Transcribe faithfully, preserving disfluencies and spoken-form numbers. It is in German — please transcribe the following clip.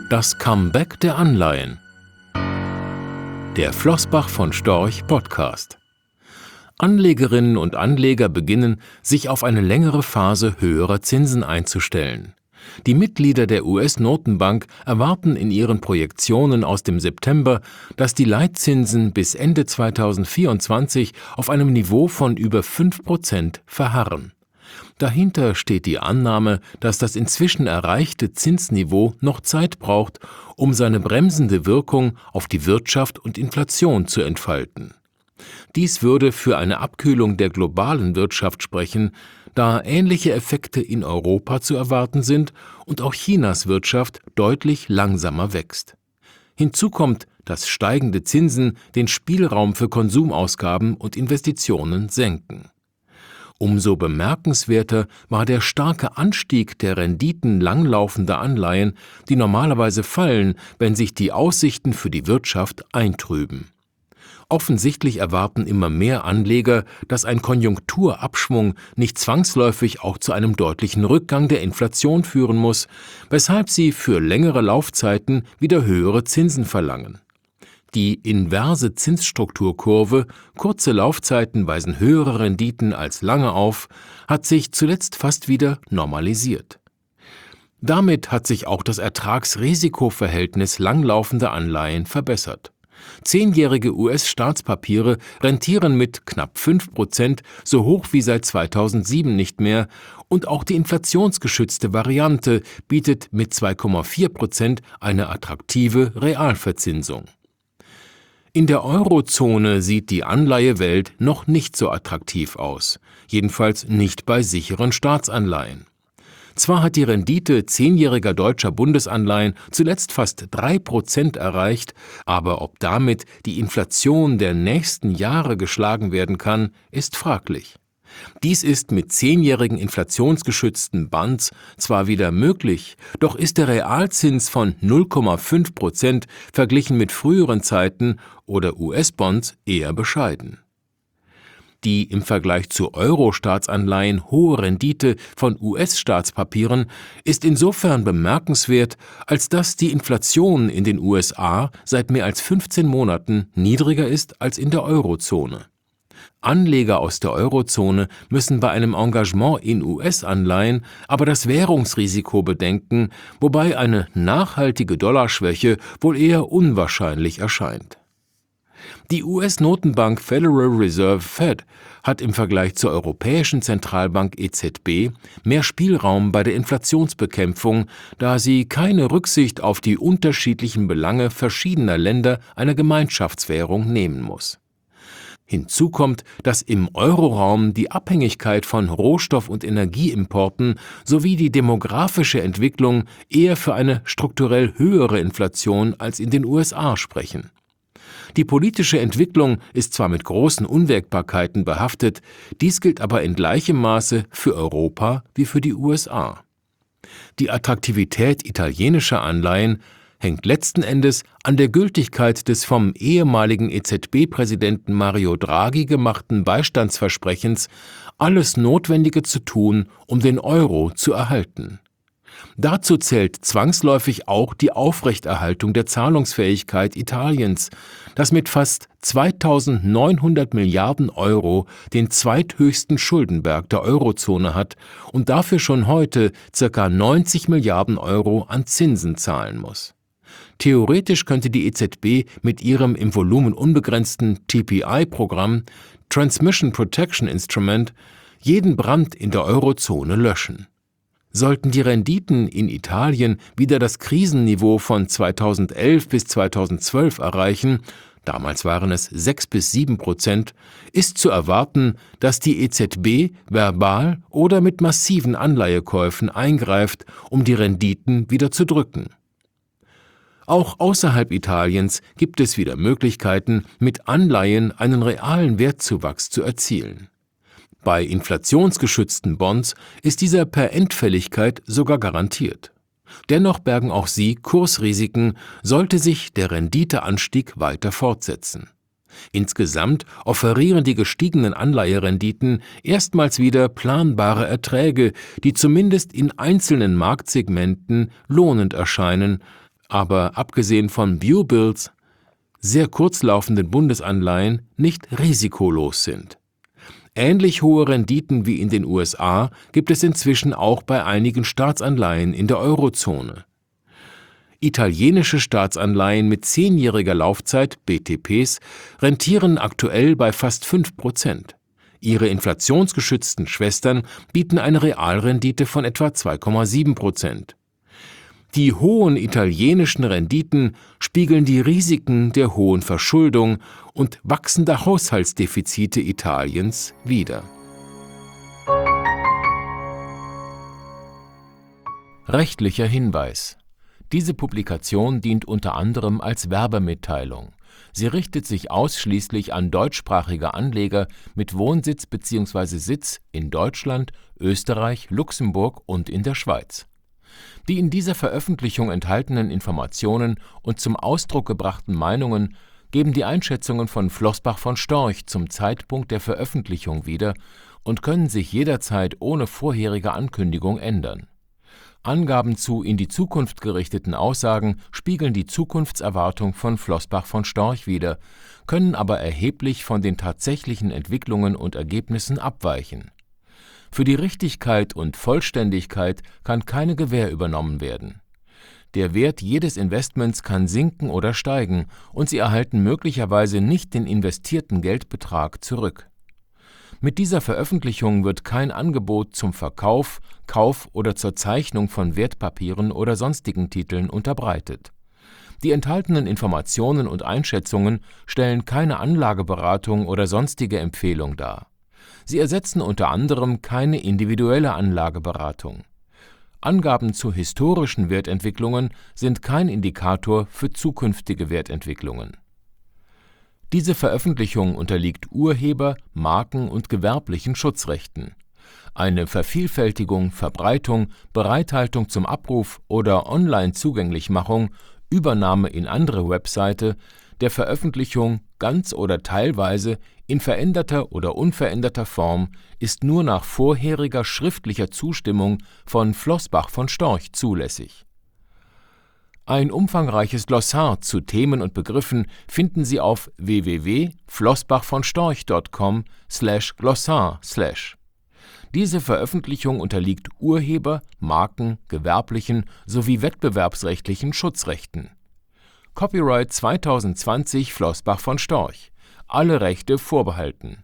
Das Comeback der Anleihen. Der Flossbach von Storch Podcast. Anlegerinnen und Anleger beginnen, sich auf eine längere Phase höherer Zinsen einzustellen. Die Mitglieder der U S-Notenbank erwarten in ihren Projektionen aus dem September, dass die Leitzinsen bis Ende zweitausendvierundzwanzig auf einem Niveau von über fünf Prozent verharren. Dahinter steht die Annahme, dass das inzwischen erreichte Zinsniveau noch Zeit braucht, um seine bremsende Wirkung auf die Wirtschaft und Inflation zu entfalten. Dies würde für eine Abkühlung der globalen Wirtschaft sprechen, da ähnliche Effekte in Europa zu erwarten sind und auch Chinas Wirtschaft deutlich langsamer wächst. Hinzu kommt, dass steigende Zinsen den Spielraum für Konsumausgaben und Investitionen senken. Umso bemerkenswerter war der starke Anstieg der Renditen langlaufender Anleihen, die normalerweise fallen, wenn sich die Aussichten für die Wirtschaft eintrüben. Offensichtlich erwarten immer mehr Anleger, dass ein Konjunkturabschwung nicht zwangsläufig auch zu einem deutlichen Rückgang der Inflation führen muss, weshalb sie für längere Laufzeiten wieder höhere Zinsen verlangen. Die inverse Zinsstrukturkurve, kurze Laufzeiten weisen höhere Renditen als lange auf, hat sich zuletzt fast wieder normalisiert. Damit hat sich auch das Ertrags-Risiko-Verhältnis langlaufender Anleihen verbessert. Zehnjährige U S-Staatspapiere rentieren mit knapp fünf Prozent so hoch wie seit zweitausendsieben nicht mehr und auch die inflationsgeschützte Variante bietet mit zwei Komma vier Prozent eine attraktive Realverzinsung. In der Eurozone sieht die Anleihewelt noch nicht so attraktiv aus, jedenfalls nicht bei sicheren Staatsanleihen. Zwar hat die Rendite zehnjähriger deutscher Bundesanleihen zuletzt fast drei Prozent erreicht, aber ob damit die Inflation der nächsten Jahre geschlagen werden kann, ist fraglich. Dies ist mit zehnjährigen inflationsgeschützten Bonds zwar wieder möglich, doch ist der Realzins von null Komma fünf Prozent verglichen mit früheren Zeiten oder U S-Bonds eher bescheiden. Die im Vergleich zu Euro-Staatsanleihen hohe Rendite von U S-Staatspapieren ist insofern bemerkenswert, als dass die Inflation in den U S A seit mehr als fünfzehn Monaten niedriger ist als in der Eurozone. Anleger aus der Eurozone müssen bei einem Engagement in U S-Anleihen aber das Währungsrisiko bedenken, wobei eine nachhaltige Dollarschwäche wohl eher unwahrscheinlich erscheint. Die U S-Notenbank Federal Reserve Fed hat im Vergleich zur Europäischen Zentralbank E Z B mehr Spielraum bei der Inflationsbekämpfung, da sie keine Rücksicht auf die unterschiedlichen Belange verschiedener Länder einer Gemeinschaftswährung nehmen muss. Hinzu kommt, dass im Euroraum die Abhängigkeit von Rohstoff- und Energieimporten sowie die demografische Entwicklung eher für eine strukturell höhere Inflation als in den U S A sprechen. Die politische Entwicklung ist zwar mit großen Unwägbarkeiten behaftet, dies gilt aber in gleichem Maße für Europa wie für die U S A. Die Attraktivität italienischer Anleihen hängt letzten Endes an der Gültigkeit des vom ehemaligen E Z B-Präsidenten Mario Draghi gemachten Beistandsversprechens, alles Notwendige zu tun, um den Euro zu erhalten. Dazu zählt zwangsläufig auch die Aufrechterhaltung der Zahlungsfähigkeit Italiens, das mit fast zweitausendneunhundert Milliarden Euro den zweithöchsten Schuldenberg der Eurozone hat und dafür schon heute ca. neunzig Milliarden Euro an Zinsen zahlen muss. Theoretisch könnte die E Z B mit ihrem im Volumen unbegrenzten T P I-Programm Transmission Protection Instrument jeden Brand in der Eurozone löschen. Sollten die Renditen in Italien wieder das Krisenniveau von zweitausendelf bis zweitausendzwölf erreichen, damals waren es sechs bis sieben Prozent, ist zu erwarten, dass die E Z B verbal oder mit massiven Anleihekäufen eingreift, um die Renditen wieder zu drücken. Auch außerhalb Italiens gibt es wieder Möglichkeiten, mit Anleihen einen realen Wertzuwachs zu erzielen. Bei inflationsgeschützten Bonds ist dieser per Endfälligkeit sogar garantiert. Dennoch bergen auch sie Kursrisiken, sollte sich der Renditeanstieg weiter fortsetzen. Insgesamt offerieren die gestiegenen Anleiherenditen erstmals wieder planbare Erträge, die zumindest in einzelnen Marktsegmenten lohnend erscheinen, aber abgesehen von Bue-Bills, sehr kurzlaufenden Bundesanleihen, nicht risikolos sind. Ähnlich hohe Renditen wie in den U S A gibt es inzwischen auch bei einigen Staatsanleihen in der Eurozone. Italienische Staatsanleihen mit zehnjähriger Laufzeit, B T Ps, rentieren aktuell bei fast fünf Prozent. Ihre inflationsgeschützten Schwestern bieten eine Realrendite von etwa zwei Komma sieben Prozent. Die hohen italienischen Renditen spiegeln die Risiken der hohen Verschuldung und wachsender Haushaltsdefizite Italiens wider. Rechtlicher Hinweis: Diese Publikation dient unter anderem als Werbemitteilung. Sie richtet sich ausschließlich an deutschsprachige Anleger mit Wohnsitz bzw. Sitz in Deutschland, Österreich, Luxemburg und in der Schweiz. Die in dieser Veröffentlichung enthaltenen Informationen und zum Ausdruck gebrachten Meinungen geben die Einschätzungen von Flossbach von Storch zum Zeitpunkt der Veröffentlichung wieder und können sich jederzeit ohne vorherige Ankündigung ändern. Angaben zu in die Zukunft gerichteten Aussagen spiegeln die Zukunftserwartung von Flossbach von Storch wider, können aber erheblich von den tatsächlichen Entwicklungen und Ergebnissen abweichen. Für die Richtigkeit und Vollständigkeit kann keine Gewähr übernommen werden. Der Wert jedes Investments kann sinken oder steigen und Sie erhalten möglicherweise nicht den investierten Geldbetrag zurück. Mit dieser Veröffentlichung wird kein Angebot zum Verkauf, Kauf oder zur Zeichnung von Wertpapieren oder sonstigen Titeln unterbreitet. Die enthaltenen Informationen und Einschätzungen stellen keine Anlageberatung oder sonstige Empfehlung dar. Sie ersetzen unter anderem keine individuelle Anlageberatung. Angaben zu historischen Wertentwicklungen sind kein Indikator für zukünftige Wertentwicklungen. Diese Veröffentlichung unterliegt Urheber-, Marken- und gewerblichen Schutzrechten. Eine Vervielfältigung, Verbreitung, Bereithaltung zum Abruf oder Online-Zugänglichmachung, Übernahme in andere Webseite der Veröffentlichung ganz oder teilweise in veränderter oder unveränderter Form ist nur nach vorheriger schriftlicher Zustimmung von Flossbach von Storch zulässig. Ein umfangreiches Glossar zu Themen und Begriffen finden Sie auf w w w punkt flossbach von storch punkt com slash glossar slash. Diese Veröffentlichung unterliegt Urheber-, Marken-, gewerblichen sowie wettbewerbsrechtlichen Schutzrechten. Copyright zwanzig zwanzig Flossbach von Storch. Alle Rechte vorbehalten.